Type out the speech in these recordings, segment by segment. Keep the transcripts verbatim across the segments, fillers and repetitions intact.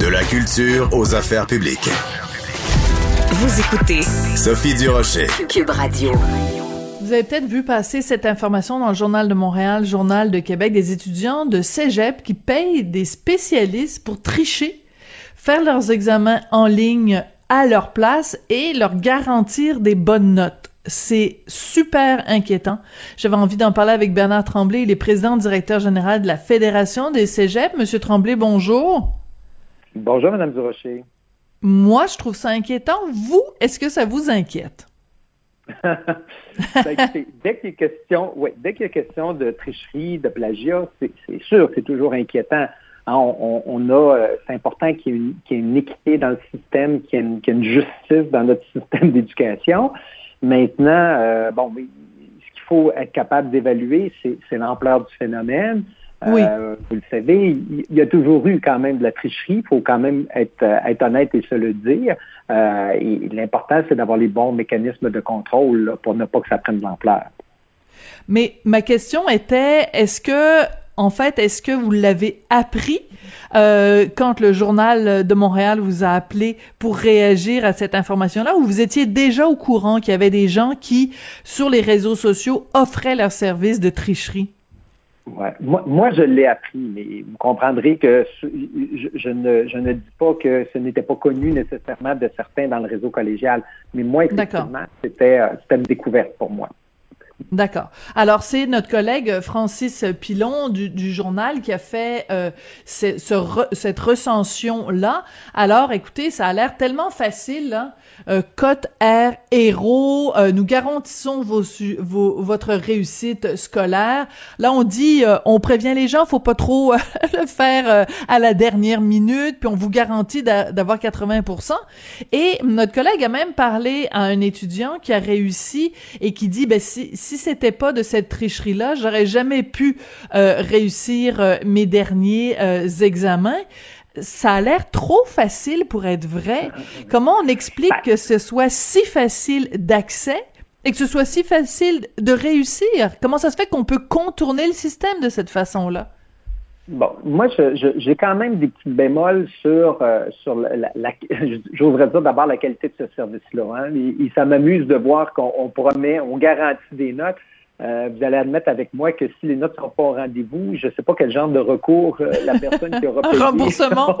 De la culture aux affaires publiques. Vous écoutez Sophie Durocher, Cube Radio. Vous avez peut-être vu passer cette information dans le Journal de Montréal, Journal de Québec, des étudiants de cégep qui payent des spécialistes pour tricher, faire leurs examens en ligne à leur place et leur garantir des bonnes notes. C'est super inquiétant. J'avais envie d'en parler avec Bernard Tremblay, il est président directeur général de la Fédération des cégeps. Monsieur Tremblay, bonjour. Bonjour, Madame Durocher. Moi, je trouve ça inquiétant. Vous, est-ce que ça vous inquiète? ben, écoutez, dès qu'il y a question, ouais, dès qu'il y a question de tricherie, de plagiat, c'est, c'est sûr, c'est toujours inquiétant. Hein, on, on a, euh, c'est important qu'il y ait une, qu'il y ait une équité dans le système, qu'il y ait une, qu'il y ait une justice dans notre système d'éducation. Maintenant, euh, bon, mais ce qu'il faut être capable d'évaluer, c'est, c'est l'ampleur du phénomène. Oui. Euh, vous le savez, il, il y a toujours eu quand même de la tricherie. Il faut quand même être, être honnête et se le dire. Euh, et l'important, c'est d'avoir les bons mécanismes de contrôle là, pour ne pas que ça prenne de l'ampleur. Mais ma question était, est-ce que, en fait, est-ce que vous l'avez appris euh, quand le Journal de Montréal vous a appelé pour réagir à cette information-là, ou vous étiez déjà au courant qu'il y avait des gens qui, sur les réseaux sociaux, offraient leurs services de tricherie? Ouais. Moi, moi, je l'ai appris, mais vous comprendrez que je, je, ne, je ne dis pas que ce n'était pas connu nécessairement de certains dans le réseau collégial. Mais moi, effectivement, c'était, c'était une découverte pour moi. D'accord. Alors, c'est notre collègue Francis Pilon du, du journal qui a fait euh, ce, ce re, cette recension-là. Alors, écoutez, ça a l'air tellement facile, là. Euh, cote R, héros, euh, nous garantissons vos, vos, votre réussite scolaire. Là, on dit, euh, on prévient les gens, faut pas trop euh, le faire euh, à la dernière minute, puis on vous garantit d'a, d'avoir quatre-vingts pour cent. Et notre collègue a même parlé à un étudiant qui a réussi et qui dit, ben si, si c'était pas de cette tricherie-là, j'aurais jamais pu euh, réussir euh, mes derniers euh, examens. Ça a l'air trop facile pour être vrai. Comment on explique que ce soit si facile d'accès et que ce soit si facile de réussir? Comment ça se fait qu'on peut contourner le système de cette façon-là? Bon, moi, je, je, j'ai quand même des petits bémols sur, euh, sur la, la, la j'oserais dire d'abord la qualité de ce service-là. Hein. Et, et ça m'amuse de voir qu'on on promet, on garantit des notes. Euh, vous allez admettre avec moi que si les notes ne sont pas au rendez-vous, je ne sais pas quel genre de recours euh, la personne qui aura payé. Un remboursement.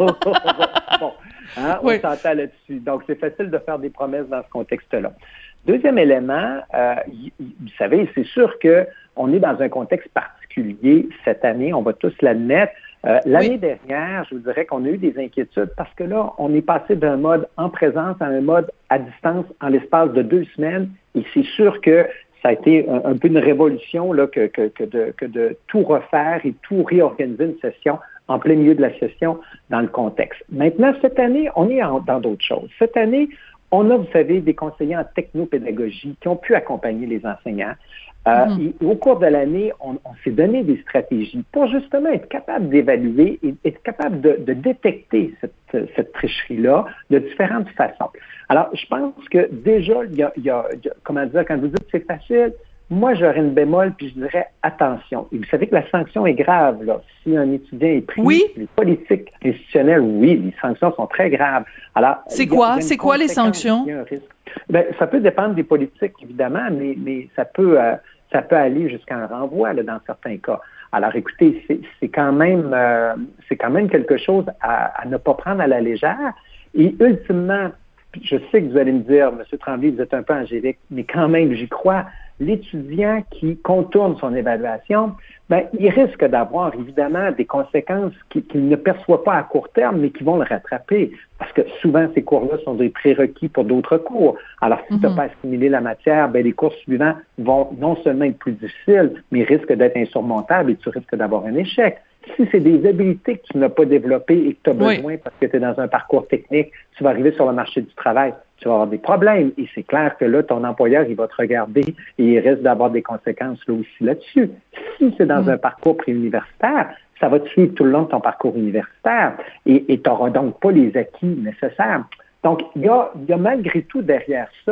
Bon, hein, on oui. s'entend là-dessus. Donc, c'est facile de faire des promesses dans ce contexte-là. Deuxième élément, euh, y, y, vous savez, c'est sûr qu'on est dans un contexte particulier cette année, on va tous l'admettre. Euh, l'année oui. dernière, je vous dirais qu'on a eu des inquiétudes parce que là, on est passé d'un mode en présence à un mode à distance en l'espace de deux semaines et c'est sûr que ça a été un, un peu une révolution là, que, que, que, de, que de tout refaire et tout réorganiser une session en plein milieu de la session dans le contexte. Maintenant, cette année, on est en, dans d'autres choses. Cette année, on a, vous savez, des conseillers en technopédagogie qui ont pu accompagner les enseignants. Euh, mm-hmm. Et au cours de l'année, on, on s'est donné des stratégies pour justement être capable d'évaluer et être capable de, de détecter cette, cette tricherie-là de différentes façons. Alors, je pense que déjà, il y a, il y a, comment dire, quand vous dites c'est facile, moi, j'aurais une bémol, puis je dirais attention. Et vous savez que la sanction est grave, là. Si un étudiant est pris, oui. les politiques institutionnelles, oui, les sanctions sont très graves. Alors, c'est quoi? C'est quoi les sanctions? Il y a un risque. Ben, ça peut dépendre des politiques, évidemment, mais, mais ça peut, euh, ça peut aller jusqu'à un renvoi, là, dans certains cas. Alors, écoutez, c'est, c'est quand même, euh, c'est quand même quelque chose à, à ne pas prendre à la légère. Et ultimement, je sais que vous allez me dire, M. Tremblay, vous êtes un peu angélique, mais quand même, j'y crois. L'étudiant qui contourne son évaluation, ben, il risque d'avoir évidemment des conséquences qu'il, qu'il ne perçoit pas à court terme, mais qui vont le rattraper. Parce que souvent, ces cours-là sont des prérequis pour d'autres cours. Alors, si mm-hmm. tu n'as pas assimilé la matière, ben, les cours suivants vont non seulement être plus difficiles, mais risquent d'être insurmontables et tu risques d'avoir un échec. Si c'est des habiletés que tu n'as pas développées et que tu as besoin oui. parce que tu es dans un parcours technique, tu vas arriver sur le marché du travail, tu vas avoir des problèmes. Et c'est clair que là, ton employeur, il va te regarder et il risque d'avoir des conséquences là aussi là-dessus. Si c'est dans mmh. un parcours préuniversitaire, ça va te suivre tout le long de ton parcours universitaire et tu n'auras donc pas les acquis nécessaires. Donc, il y a, y a malgré tout derrière ça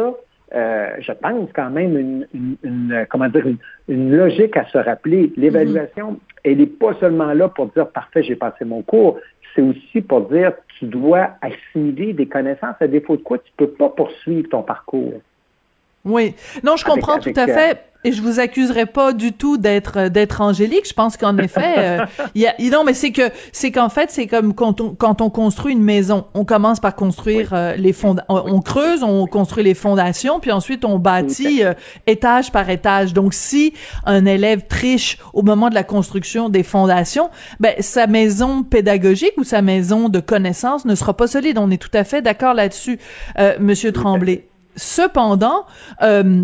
euh, je pense, quand même une, une, une comment dire, une, une logique à se rappeler. L'évaluation, mm-hmm. elle n'est pas seulement là pour dire « parfait, j'ai passé mon cours », c'est aussi pour dire « tu dois assimiler des connaissances, à défaut de quoi tu ne peux pas poursuivre ton parcours ». Oui. Non, je comprends avec, tout avec, à fait. Euh... Et je vous accuserai pas du tout d'être d'être angélique. Je pense qu'en effet, euh, y a, non, mais c'est que c'est qu'en fait, c'est comme quand on quand on construit une maison. On commence par construire oui. euh, les fonds. On, on creuse, on construit les fondations, puis ensuite on bâtit euh, étage par étage. Donc, si un élève triche au moment de la construction des fondations, ben sa maison pédagogique ou sa maison de connaissances ne sera pas solide. On est tout à fait d'accord là-dessus, euh, Monsieur Tremblay. Cependant, euh,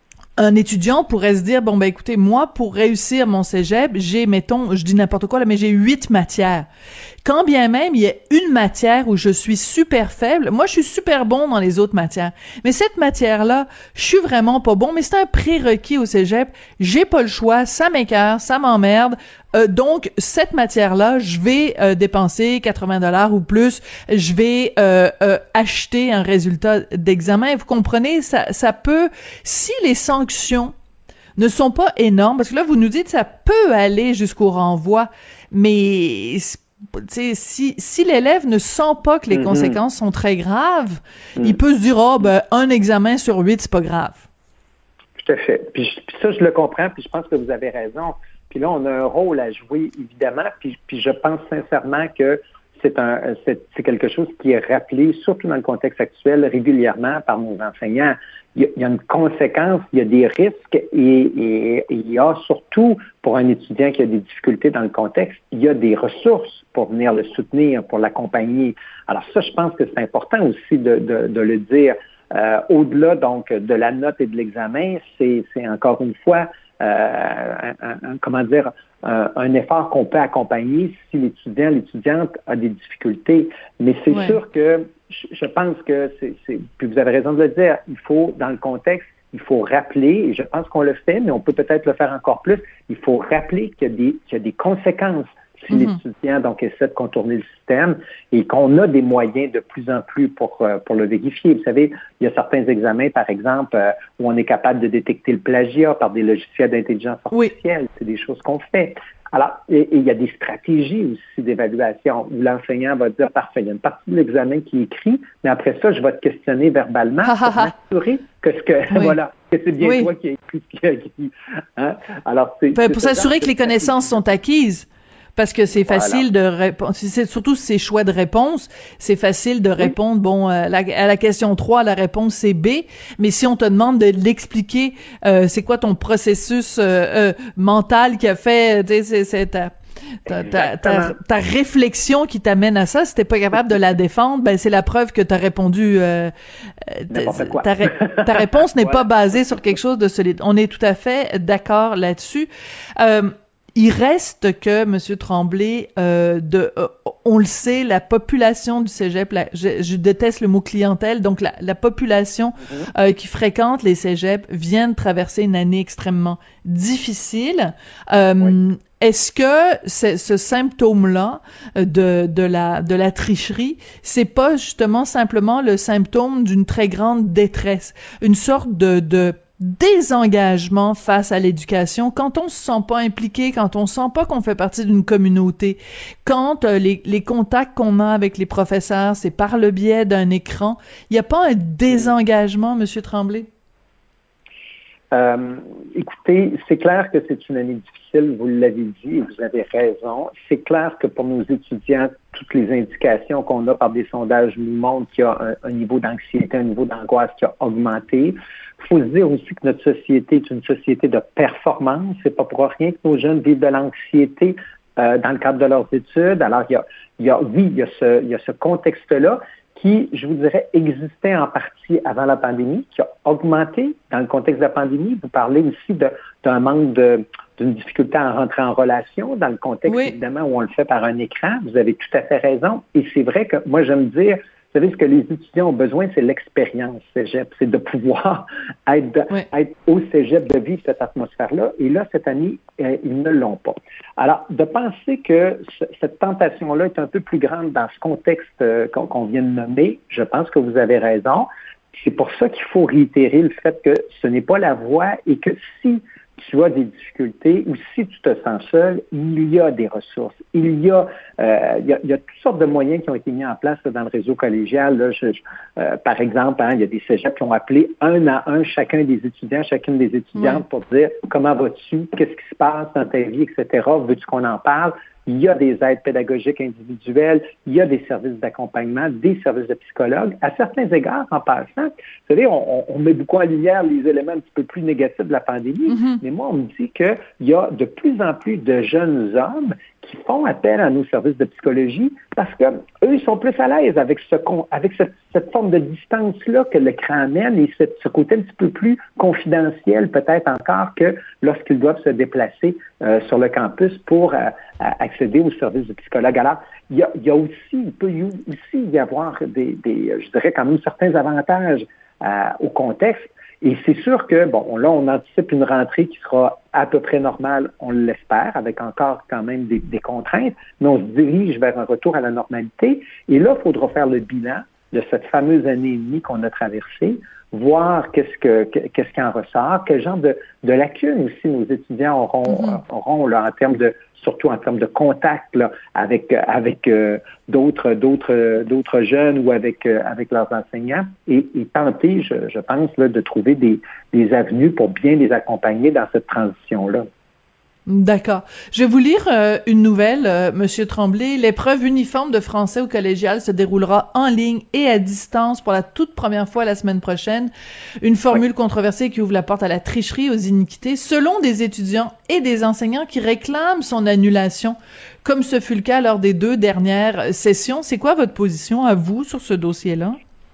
un étudiant pourrait se dire, bon, ben écoutez, moi, pour réussir mon cégep, j'ai, mettons, je dis n'importe quoi, là, mais j'ai huit matières. Quand bien même, il y a une matière où je suis super faible, moi, je suis super bon dans les autres matières. Mais cette matière-là, je suis vraiment pas bon, mais c'est un prérequis au cégep. J'ai pas le choix, ça m'écoeure, ça m'emmerde. Euh, donc, cette matière-là, je vais euh, dépenser quatre-vingts dollars ou plus. Je vais euh, euh, acheter un résultat d'examen. Vous comprenez, ça, ça peut... Si les sanctions ne sont pas énormes, parce que là, vous nous dites que ça peut aller jusqu'au renvoi, mais... T'sais, si si l'élève ne sent pas que les mm-hmm. conséquences sont très graves, mm. il peut se dire oh ben un examen sur huit c'est pas grave. Tout à fait. Puis, puis ça je le comprends, puis je pense que vous avez raison. Puis là on a un rôle à jouer évidemment, puis puis je pense sincèrement que c'est un c'est, c'est quelque chose qui est rappelé surtout dans le contexte actuel régulièrement par nos enseignants. Il y a, il y a une conséquence, il y a des risques et, et, et il y a surtout, pour un étudiant qui a des difficultés dans le contexte, il y a des ressources pour venir le soutenir, pour l'accompagner. Alors ça, je pense que c'est important aussi de, de, de le dire. Euh, au-delà donc de la note et de l'examen, c'est, c'est encore une fois, euh, un, un, comment dire, un, un effort qu'on peut accompagner si l'étudiant, l'étudiante a des difficultés. Mais c'est ouais. sûr que je pense que c'est, c'est, puis vous avez raison de le dire, il faut, dans le contexte, il faut rappeler, et je pense qu'on le fait, mais on peut peut-être le faire encore plus, il faut rappeler qu'il y a des, qu'il y a des conséquences si mm-hmm. l'étudiant donc essaie de contourner le système et qu'on a des moyens de plus en plus pour, pour le vérifier. Vous savez, il y a certains examens, par exemple, où on est capable de détecter le plagiat par des logiciels d'intelligence artificielle. Oui. C'est des choses qu'on fait. Alors, et, et il y a des stratégies aussi d'évaluation où l'enseignant va dire, parfait, il y a une partie de l'examen qui est écrit, mais après ça, je vais te questionner verbalement pour m'assurer que ce que, oui. voilà, que c'est bien oui. toi qui as écrit ce qui a écrit. Hein? Alors, c'est, pour c'est pour s'assurer que les connaissances sont acquises. Parce que c'est facile voilà. de répondre, c'est surtout ces choix de réponse, c'est facile de répondre, oui. bon, euh, la, à la question trois, la réponse c'est B, mais si on te demande de l'expliquer, euh, c'est quoi ton processus euh, euh, mental qui a fait, tu sais, c'est, c'est ta, ta, ta, ta, ta réflexion qui t'amène à ça, si t'es pas capable de la défendre, ben c'est la preuve que t'as répondu, euh, ta, ta, ta réponse n'est voilà. pas basée sur quelque chose de solide. On est tout à fait d'accord là-dessus. Euh, Il reste que, Monsieur Tremblay, euh, de, euh, on le sait, la population du cégep, la, je, je déteste le mot clientèle, donc la, la population mm-hmm. euh, qui fréquente les cégeps vient de traverser une année extrêmement difficile. Euh, oui. Est-ce que ce, ce symptôme-là de, de la, de la tricherie, c'est pas justement simplement le symptôme d'une très grande détresse, une sorte de, de désengagement face à l'éducation, quand on se sent pas impliqué, quand on sent pas qu'on fait partie d'une communauté, quand euh, les, les contacts qu'on a avec les professeurs, c'est par le biais d'un écran, il n'y a pas un désengagement, Monsieur Tremblay? Euh, écoutez, c'est clair que c'est une année difficile, vous l'avez dit et vous avez raison. C'est clair que pour nos étudiants, toutes les indications qu'on a par des sondages nous montrent qu'il y a un, un niveau d'anxiété, un niveau d'angoisse qui a augmenté. Il faut se dire aussi que notre société est une société de performance. C'est pas pour rien que nos jeunes vivent de l'anxiété euh, dans le cadre de leurs études. Alors, il y a, il y a oui, il y a ce, il y a ce contexte-là qui, je vous dirais, existait en partie avant la pandémie, qui a augmenté dans le contexte de la pandémie. Vous parlez aussi de, d'un manque de, d'une difficulté à rentrer en relation dans le contexte, oui. évidemment, où on le fait par un écran. Vous avez tout à fait raison. Et c'est vrai que moi, j'aime dire, vous savez, ce que les étudiants ont besoin, c'est l'expérience cégep. C'est de pouvoir être, de, oui. être au cégep, de vivre cette atmosphère-là. Et là, cette année, euh, ils ne l'ont pas. Alors, de penser que ce, cette tentation-là est un peu plus grande dans ce contexte euh, qu'on, qu'on vient de nommer, je pense que vous avez raison. C'est pour ça qu'il faut réitérer le fait que ce n'est pas la voie et que si tu as des difficultés ou si tu te sens seul, il y a des ressources. Il y a, euh, il y a, il y a toutes sortes de moyens qui ont été mis en place là, dans le réseau collégial. Là, je, je, euh, par exemple, hein, il y a des cégeps qui ont appelé un à un chacun des étudiants, chacune des étudiantes oui. pour dire comment vas-tu, qu'est-ce qui se passe dans ta vie, et cetera. Veux-tu qu'on en parle? Il y a des aides pédagogiques individuelles, il y a des services d'accompagnement, des services de psychologues. À certains égards, en passant, vous savez, on, on met beaucoup en lumière les éléments un petit peu plus négatifs de la pandémie, mm-hmm. mais moi, on me dit qu'il y a de plus en plus de jeunes hommes qui font appel à nos services de psychologie parce que eux, ils sont plus à l'aise avec ce avec cette, cette forme de distance-là que l'écran amène et cette, ce côté un petit peu plus confidentiel peut-être encore que lorsqu'ils doivent se déplacer euh, sur le campus pour euh, accéder aux services de psychologue. Alors, il y a, il y a aussi, il peut y aussi y avoir des, des je dirais quand même certains avantages euh, au contexte. Et c'est sûr que, bon, là, on anticipe une rentrée qui sera à peu près normale, on l'espère, avec encore quand même des, des contraintes, mais on se dirige vers un retour à la normalité. Et là, il faudra faire le bilan de cette fameuse année et demie qu'on a traversée, voir qu'est-ce que qu'est-ce qui en ressort, quel genre de, de lacunes aussi nos étudiants auront, mm-hmm. auront là, en termes de, surtout en termes de contact là, avec avec euh, d'autres d'autres d'autres jeunes ou avec euh, avec leurs enseignants et, et tenter, je, je pense, là, de trouver des, des avenues pour bien les accompagner dans cette transition-là. D'accord. Je vais vous lire euh, une nouvelle, euh, Monsieur Tremblay. L'épreuve uniforme de français au collégial se déroulera en ligne et à distance pour la toute première fois la semaine prochaine. Une formule oui. controversée qui ouvre la porte à la tricherie, aux iniquités, selon des étudiants et des enseignants qui réclament son annulation, comme ce fut le cas lors des deux dernières sessions. C'est quoi votre position à vous sur ce dossier-là?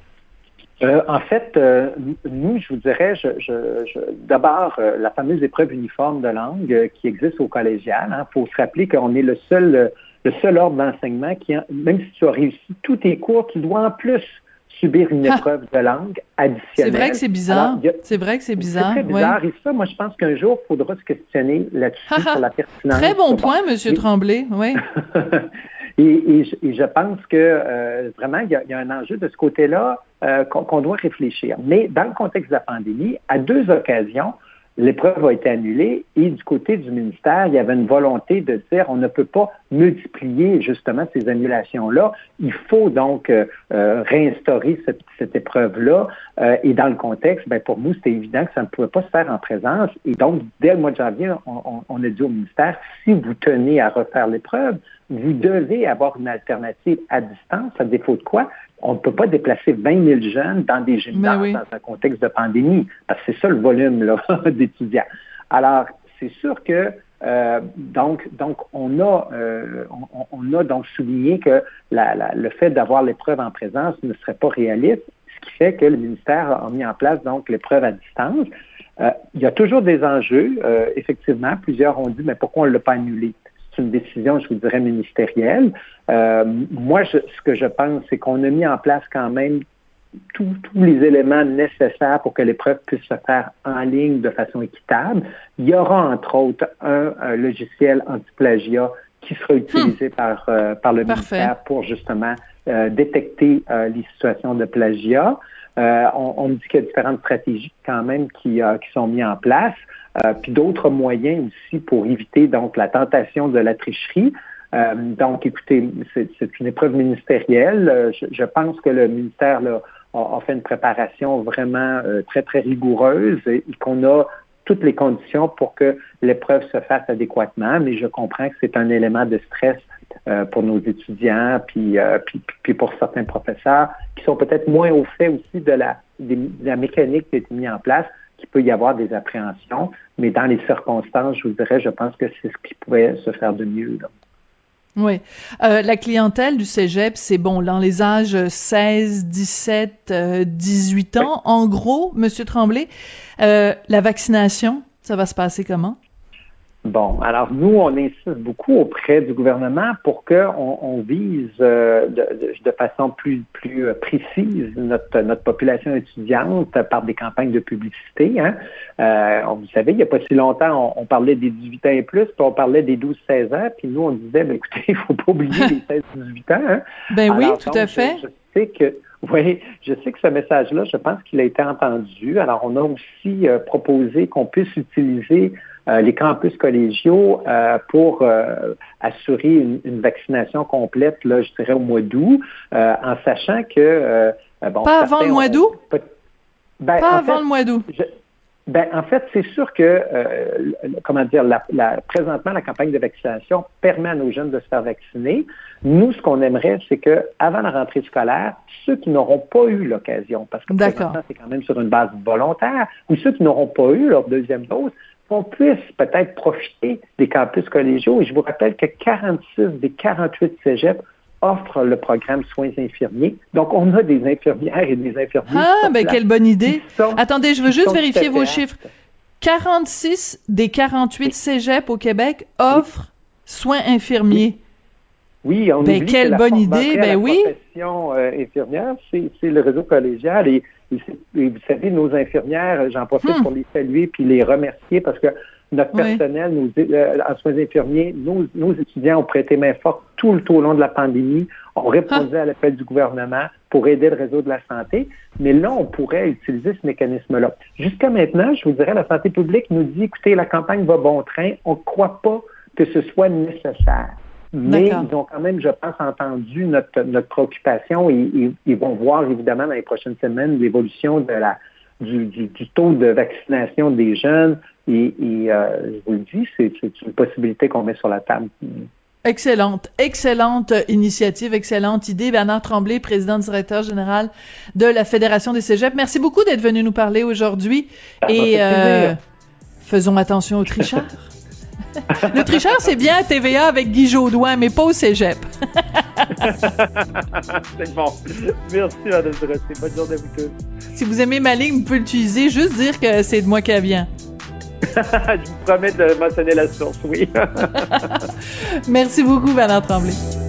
Euh, en fait, euh, nous, je vous dirais, je, je, je, d'abord, euh, la fameuse épreuve uniforme de langue euh, qui existe au collégial. Il hein, faut se rappeler qu'on est le seul, euh, le seul ordre d'enseignement qui, même si tu as réussi tous tes cours, tu dois en plus subir une ah. épreuve de langue additionnelle. C'est vrai que c'est bizarre. Alors, a, c'est vrai que c'est bizarre. C'est très bizarre. Ouais. Et ça, moi, je pense qu'un jour, il faudra se questionner là-dessus sur la pertinence. Très bon point, Monsieur et... Tremblay. Oui. Et, et, je, et je pense que euh, vraiment, il y, a, il y a un enjeu de ce côté-là euh, qu'on, qu'on doit réfléchir. Mais dans le contexte de la pandémie, à deux occasions, l'épreuve a été annulée et du côté du ministère, il y avait une volonté de dire on ne peut pas multiplier justement ces annulations-là. Il faut donc euh, réinstaurer cette, cette épreuve-là. Euh, et dans le contexte, ben pour nous, c'était évident que ça ne pouvait pas se faire en présence. Et donc, dès le mois de janvier, on, on, on a dit au ministère, si vous tenez à refaire l'épreuve, vous devez avoir une alternative à distance, à défaut de quoi on ne peut pas déplacer vingt mille jeunes dans des gymnases oui. dans un contexte de pandémie, parce que c'est ça le volume là, d'étudiants. Alors, c'est sûr que euh, donc, donc on a euh, on, on a donc souligné que la, la, le fait d'avoir l'épreuve en présence ne serait pas réaliste, ce qui fait que le ministère a mis en place donc l'épreuve à distance. Euh, il y a toujours des enjeux, euh, effectivement. Plusieurs ont dit, mais pourquoi on ne l'a pas annulé? C'est une décision, je vous dirais, ministérielle. Euh, moi, je, ce que je pense, c'est qu'on a mis en place quand même tous les éléments nécessaires pour que l'épreuve puisse se faire en ligne de façon équitable. Il y aura, entre autres, un, un logiciel anti-plagiat qui sera utilisé hum. par, euh, par le Parfait. ministère pour, justement, euh, détecter euh, les situations de plagiat. Euh, on, on me dit qu'il y a différentes stratégies quand même qui, euh, qui sont mises en place. Euh, puis d'autres moyens aussi pour éviter donc la tentation de la tricherie. Euh, donc, écoutez, c'est, c'est une épreuve ministérielle. Euh, je, je pense que le ministère là, a, a fait une préparation vraiment euh, très, très rigoureuse et, et qu'on a toutes les conditions pour que l'épreuve se fasse adéquatement. Mais je comprends que c'est un élément de stress euh, pour nos étudiants, puis, euh, puis, puis pour certains professeurs qui sont peut-être moins au fait aussi de la, des, de la mécanique qui a été mise en place, qu'il peut y avoir des appréhensions, mais dans les circonstances, je vous dirais, je pense que c'est ce qui pouvait se faire de mieux. Là. Oui. Euh, la clientèle du cégep, c'est bon, dans les âges seize, dix-sept, dix-huit ans, oui. En gros, Monsieur Tremblay, euh, la vaccination, ça va se passer comment? Bon, alors nous, on insiste beaucoup auprès du gouvernement pour qu'on on vise euh, de, de, de façon plus plus précise notre notre population étudiante par des campagnes de publicité. Hein. Euh, vous savez, il n'y a pas si longtemps, on, on parlait des dix-huit ans et plus, puis on parlait des douze seize ans, puis nous, on disait, ben, écoutez, il ne faut pas oublier les seize dix-huit ans. Hein. Ben alors, oui, tout donc, à fait. Je, je, sais que, oui, je sais que ce message-là, je pense qu'il a été entendu. Alors, on a aussi euh, proposé qu'on puisse utiliser euh, les campus collégiaux euh, pour euh, assurer une, une vaccination complète, là, je dirais, au mois d'août, euh, en sachant que... Euh, bon, pas avant le mois d'août? Peut... Ben, pas avant fait, le mois d'août. Je... Ben, en fait, c'est sûr que, euh, comment dire, la, la, présentement, la campagne de vaccination permet à nos jeunes de se faire vacciner. Nous, ce qu'on aimerait, c'est que, avant la rentrée scolaire, ceux qui n'auront pas eu l'occasion, parce que présentement, c'est quand même sur une base volontaire, ou ceux qui n'auront pas eu leur deuxième dose, qu'on puisse peut-être profiter des campus collégiaux. Et je vous rappelle que quarante-six des quarante-huit cégeps offre le programme soins infirmiers. Donc, on a des infirmières et des infirmiers. Ah, ben quelle bonne idée. Sont, Attendez, je veux juste vérifier vos chiffres. quarante-six des quarante-huit cégeps au Québec offrent soins infirmiers. Oui, on ben, oublie quelle que bonne la idée, ben la oui. La profession euh, infirmière, c'est, c'est le réseau collégial. Et, et, et vous savez, nos infirmières, j'en profite hmm. pour les saluer puis les remercier parce que notre personnel, oui. nos, euh, en soins infirmiers, nos, nos étudiants ont prêté main forte tout le tout au long de la pandémie, ont répondu ah. à l'appel du gouvernement pour aider le réseau de la santé. Mais là, on pourrait utiliser ce mécanisme-là. Jusqu'à maintenant, je vous dirais, la santé publique nous dit, écoutez, la campagne va bon train, on ne croit pas que ce soit nécessaire. Mais D'accord. ils ont quand même, je pense, entendu notre, notre préoccupation et, et ils vont voir, évidemment, dans les prochaines semaines, l'évolution de la, du, du, du taux de vaccination des jeunes. Et, et euh, je vous le dis, c'est, c'est une possibilité qu'on met sur la table. Excellente, excellente initiative, excellente idée. Bernard Tremblay, président directeur général de la Fédération des cégeps. Merci beaucoup d'être venu nous parler aujourd'hui. Ça et euh, faisons attention aux tricheurs. Le tricheur, c'est bien à T V A avec Guy Jodoin, mais pas au cégep. C'est bon. Merci, Mme Durocher. Bonne journée à vous tous. Si vous aimez ma ligne, vous pouvez l'utiliser, juste dire que c'est de moi qu'elle vient. Je vous promets de mentionner la source, oui. Merci beaucoup, Bernard Tremblay.